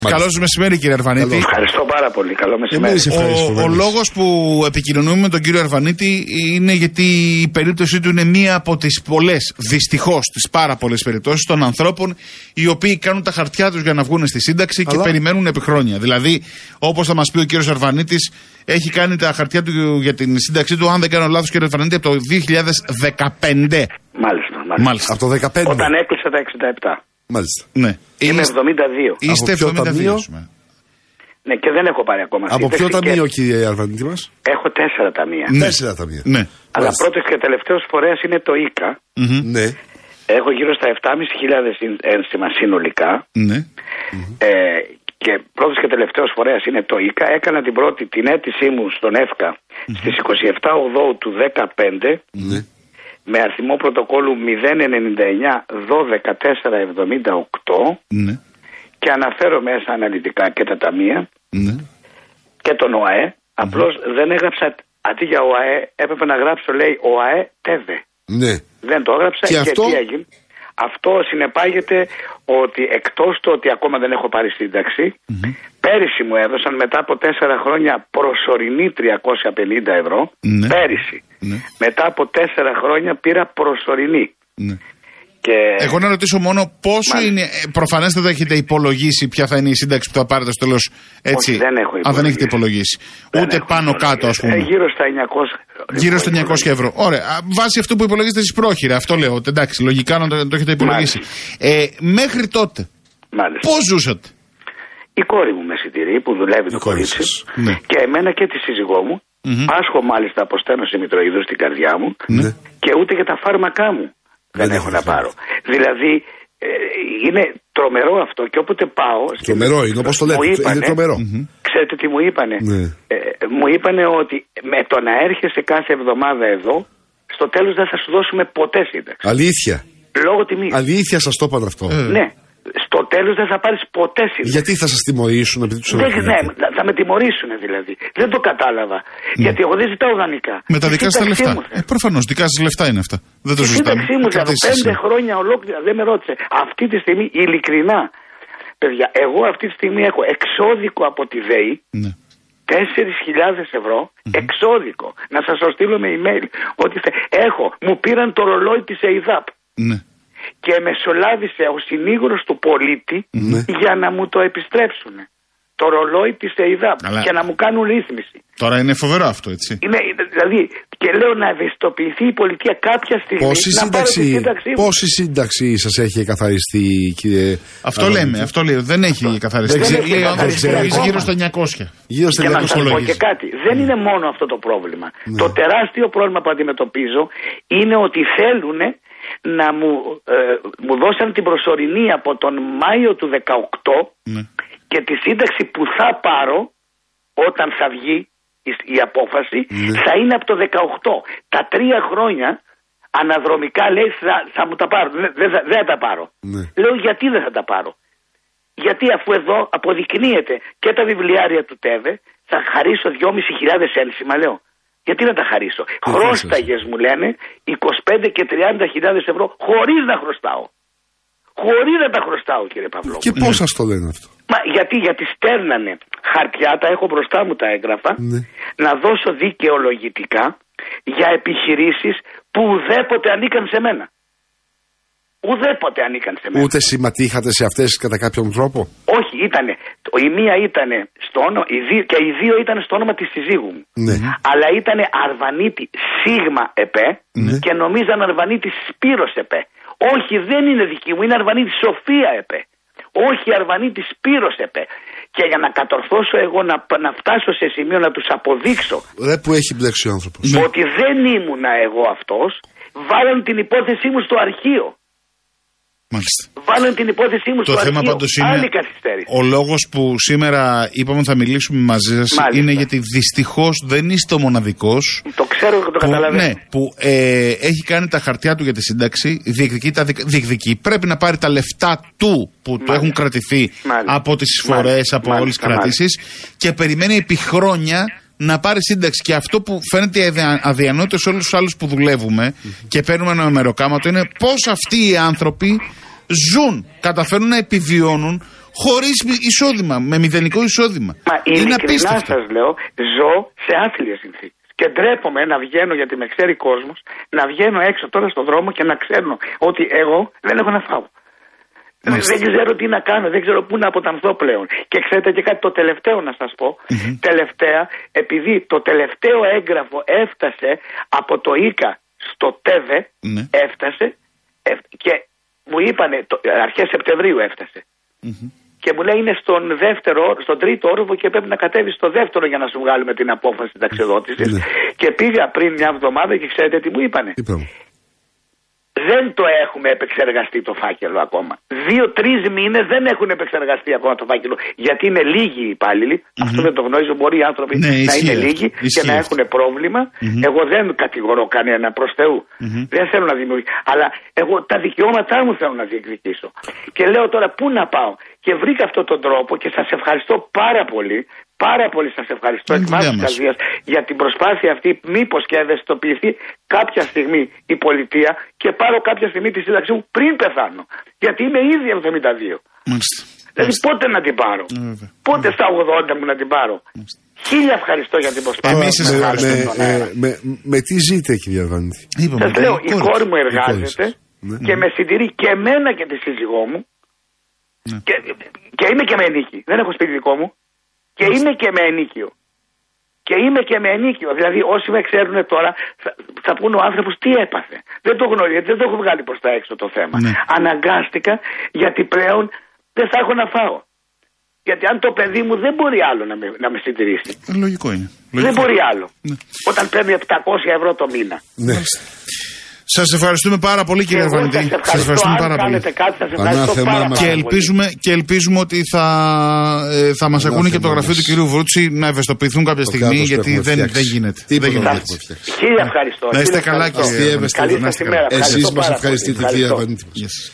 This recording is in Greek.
Καλώς μεσημέρι, κύριε Αρβανίτη. Ευχαριστώ πάρα πολύ. Καλό μεσημέρι. Ο λόγος που επικοινωνούμε με τον κύριο Αρβανίτη είναι γιατί η περίπτωσή του είναι μία από τις πολλές, δυστυχώς, τις πάρα πολλές περιπτώσεις των ανθρώπων οι οποίοι κάνουν τα χαρτιά τους για να βγουν στη σύνταξη και περιμένουν επί χρόνια. Δηλαδή, όπως θα μας πει ο κύριος Αρβανίτης, έχει κάνει τα χαρτιά του για την σύνταξή του, αν δεν κάνω λάθος, κύριε Αρβανίτη, από το 2015. Μάλιστα. Από το 2015. Όταν έκλεισα τα 67. Μάλιστα. Ναι. Είμαι 72. Είστε 72. Ναι, και δεν έχω πάρει ακόμα. Από ποιο ταμείο, κύριε Αρβανίτη μας? Έχω 4 ταμεία. Ναι. 4 ταμεία. Ναι. Αλλά πρώτος και τελευταίος φορέας είναι το ΙΚΑ. Ναι. Έχω γύρω στα 7.500 ένσημα συνολικά. Ναι. Και πρώτος και τελευταίος φορέας είναι το ΙΚΑ. Έκανα την αίτησή μου στον ΕΦΚΑ στις 27 Οκτωβρίου του 2015. Ναι. Με αριθμό πρωτοκόλλου 099-12-478. Ναι. Και αναφέρω μέσα αναλυτικά και τα ταμεία. Ναι. Και τον ΟΑΕ. Απλώς δεν έγραψα, αντί για ΟΑΕ έπρεπε να γράψω, λέει, ΟΑΕ ΤΕΒΕ. Ναι. Δεν το έγραψα και αυτό... τι έγινε. Αυτό συνεπάγεται ότι εκτός του ότι ακόμα δεν έχω πάρει σύνταξη, πέρυσι μου έδωσαν μετά από 4 χρόνια προσωρινή 350 ευρώ. Ναι. Πέρυσι. Ναι. Μετά από 4 χρόνια πήρα προσωρινή. Ναι. Και... Εγώ να ρωτήσω μόνο πόσο είναι. Προφανέστατα έχετε υπολογίσει ποια θα είναι η σύνταξη που θα πάρετε στο τέλος. Έτσι. Όχι, δεν έχω υπολογίσει. Αν δεν έχετε υπολογίσει. Ούτε πάνω κάτω, ας πούμε. Γύρω στα 900. Γύρω στα 900 ευρώ. Ωραία. Βάσει αυτού που υπολογίζετε εσείς πρόχειρα. Αυτό λέω. Εντάξει, λογικά να το έχετε υπολογίσει. Μέχρι τότε. Πώς ζούσατε? Η κόρη μου με συντηρεί που δουλεύει το κορίτσι. Ναι. Και εμένα και τη σύζυγό μου. Πάσχω μάλιστα από στένωση μητροειδού στην καρδιά μου. Ναι. Και ούτε και τα φάρμακά μου δεν έχω να πάρω. Δηλαδή είναι τρομερό αυτό και όποτε πάω. Τρομερό είναι, όπως το λέτε. Είναι τρομερό. Ξέρετε τι μου είπανε? Ναι. Μου είπανε ότι με το να έρχεσαι κάθε εβδομάδα εδώ, στο τέλος δεν θα σου δώσουμε ποτέ σύνταξη. Αλήθεια. Λόγω τιμής. Αλήθεια σας το είπαν αυτό. Ναι. Στο τέλος δεν θα πάρεις ποτέ σύνταξη. Γιατί θα σας τιμωρήσουν επειδή τους αναφέρετε? Ναι, θα με τιμωρήσουν δηλαδή. Δεν το κατάλαβα. Γιατί εγώ δεν ζητάω δανεικά. Με τα δικά σας λεφτά. Προφανώς, δικά σας λεφτά είναι αυτά. Δεν το συζητάμε. Η σύνταξή μου θα 5 χρόνια ολόκληρα δεν με ρώτησε. Αυτή τη στιγμή, ειλικρινά, παιδιά, εγώ αυτή τη στιγμή έχω εξώδικο από τη ΔΕΗ. Ναι. 4.000 ευρώ εξώδικο. Να σας το στείλω με email. Ότι έχω. Μου πήραν το ρολόι της ΕΙΔΑΠ. Ναι. Και μεσολάβησε ο συνήγορος του πολίτη για να μου το επιστρέψουν. Το ρολόι της ΕΙΔΑΠ. Και να μου κάνουν ρύθμιση. Τώρα είναι φοβερό αυτό, έτσι. Δηλαδή, και λέω να ευαισθητοποιηθεί η πολιτεία κάποια στιγμή. Πόση σύνταξη σας έχει καθαριστεί, κύριε? Αυτό λέμε, αυτό λέω. Δεν έχει καθαριστεί. Γύρω στα 900. Γύρω στα 900. Και να σας πω και κάτι. Δεν είναι μόνο αυτό το πρόβλημα. Το τεράστιο πρόβλημα που αντιμετωπίζω είναι ότι θέλουν να μου δώσαν την προσωρινή από τον Μάιο του 18 και τη σύνταξη που θα πάρω όταν θα βγει η απόφαση θα είναι από το 18. Τα 3 χρόνια αναδρομικά λέει θα μου τα πάρω. Δεν θα τα πάρω. Λέω γιατί δεν θα τα πάρω? Γιατί αφού εδώ αποδεικνύεται και τα βιβλιάρια του ΤΕΒΕ θα χαρίσω 2.500 ένσημα, λέω. Γιατί να τα χαρίσω? Χρώσταγες μου λένε 25 και 30.000 ευρώ χωρίς να χρωστάω. Χωρίς να τα χρωστάω, κύριε Παυλό. Και πώς σας το λένε αυτό? Γιατί στέλνανε χαρτιά, τα έχω μπροστά μου τα έγγραφα, να δώσω δικαιολογητικά για επιχειρήσεις που ουδέποτε ανήκαν σε μένα. Ουδέποτε ανήκαν σε μένα. Ούτε συμμετείχατε σε αυτές κατά κάποιον τρόπο? Όχι, ήτανε. Η μία ήτανε και οι δύο ήταν στο όνομα της συζύγου μου. Αλλά ήτανε Αρβανίτη Σίγμα ΕΠΕ και νομίζαν Αρβανίτη Σπύρος ΕΠΕ. Όχι, δεν είναι δική μου, είναι Αρβανίτη Σοφία ΕΠΕ. Όχι, Αρβανίτη Σπύρος ΕΠΕ. Και για να κατορθώσω εγώ να φτάσω σε σημείο να τους αποδείξω που έχει μπλέξει ο άνθρωπος ότι δεν ήμουνα εγώ αυτός, βάλαν την υπόθεσή μου στο αρχείο. Μάλιστα. Βάλαν την υπόθεσή μου στο αρχείο. Το θέμα πάντως είναι ο λόγος που σήμερα είπαμε θα μιλήσουμε μαζί σας. Μάλιστα. Είναι γιατί δυστυχώς δεν είστε ο μοναδικός. Το ξέρω και το καταλαβαίνω. Ναι, που έχει κάνει τα χαρτιά του για τη σύνταξη, διεκδικεί. Πρέπει να πάρει τα λεφτά του που του έχουν κρατηθεί από τις εισφορές, από όλες τις κρατήσεις και περιμένει επί χρόνια να πάρει σύνταξη. Και αυτό που φαίνεται αδιανόητο σε όλους τους άλλους που δουλεύουμε και παίρνουμε ένα μεροκάματο είναι πώς αυτοί οι άνθρωποι ζουν, καταφέρουν να επιβιώνουν χωρίς εισόδημα, με μηδενικό εισόδημα. Μα ειλικρινά σας λέω, ζω σε άθλιες συνθήκες. Και ντρέπομαι να βγαίνω, γιατί με ξέρει κόσμος, να βγαίνω έξω τώρα στον δρόμο και να ξέρω ότι εγώ δεν έχω να φάω. Δεν ξέρω τι να κάνω, δεν ξέρω πού να αποτανθώ πλέον. Και ξέρετε και κάτι το τελευταίο να σας πω. Τελευταία, επειδή το τελευταίο έγγραφο έφτασε από το ΙΚΑ στο ΤΕΒΕ, έφτασε και μου είπανε, αρχές Σεπτεμβρίου έφτασε. Και μου λέει είναι στον τρίτο όροφο και πρέπει να κατέβει στο δεύτερο για να σου βγάλουμε την απόφαση ταξιδότησης. Και πήγα πριν μια εβδομάδα και ξέρετε τι μου είπανε. Δεν το έχουμε επεξεργαστεί το φάκελο ακόμα. 2-3 μήνες δεν έχουν επεξεργαστεί ακόμα το φάκελο. Γιατί είναι λίγοι οι υπάλληλοι. Αυτό δεν το γνωρίζω. Μπορεί οι άνθρωποι να είναι λίγοι και να έχουν πρόβλημα. Εγώ δεν κατηγορώ κανένα προς Θεού. Δεν θέλω να δημιουργήσω. Αλλά εγώ τα δικαιώματά μου θέλω να διεκδικήσω. Και λέω τώρα πού να πάω. Και βρήκα αυτόν τον τρόπο και σας ευχαριστώ πάρα πολύ. Πάρα πολύ σας ευχαριστώ εκ βάθους της καρδιάς για την προσπάθεια αυτή. Μήπως και ευαισθητοποιηθεί κάποια στιγμή η πολιτεία και πάρω κάποια στιγμή τη σύνταξή μου πριν πεθάνω. Γιατί είμαι ήδη 72. Δηλαδή πότε να την πάρω. Πότε στα 80 μου να την πάρω. Χίλια ευχαριστώ για την προσπάθεια. Με τι ζείτε, κύριε Αρβανίτη? Σας λέω, η κόρη μου εργάζεται και με συντηρεί και εμένα και τη σύζυγό μου. Και είμαι και με ενίκη. Δεν έχω σπίτι δικό μου. Και είμαι και με ενίκιο. Και είμαι και με ενίκιο. Δηλαδή, όσοι με ξέρουν τώρα, θα πούνε ο άνθρωπος τι έπαθε. Δεν το γνωρίζω, γιατί δεν το έχω βγάλει προς τα έξω το θέμα. Αναγκάστηκα, γιατί πλέον δεν θα έχω να φάω. Γιατί αν το παιδί μου δεν μπορεί άλλο να με συντηρήσει. Λογικό είναι. Δεν μπορεί άλλο. Όταν παίρνει 700 ευρώ το μήνα. Σας ευχαριστούμε πάρα πολύ, κύριε Αρβανίτη. Σας ευχαριστούμε πάρα πολύ. Και ελπίζουμε ότι θα μας ακούνε και το γραφείο του κυρίου Βρούτση να ευαισθητοποιηθούν κάποια στιγμή, γιατί δεν γίνεται. Χίλια ευχαριστώ. Να είστε καλά, κύριε Αρβανίτη. Εσείς μας ευχαριστείτε, κύριε Αρβανίτη.